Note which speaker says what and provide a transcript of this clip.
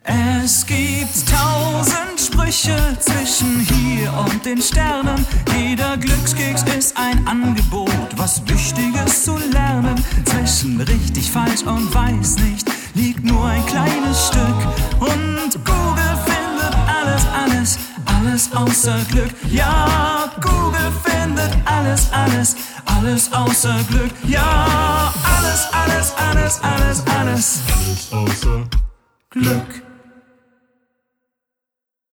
Speaker 1: Es gibt 1000 Sprüche zwischen hier und den Sternen. Jeder Glückskeks ist ein Angebot, was Wichtiges zu lernen. Zwischen richtig, falsch und weiß nicht liegt nur ein kleines Stück. Und Google findet alles außer Glück. Ja, Google findet alles außer Glück. Ja, alles außer Glück.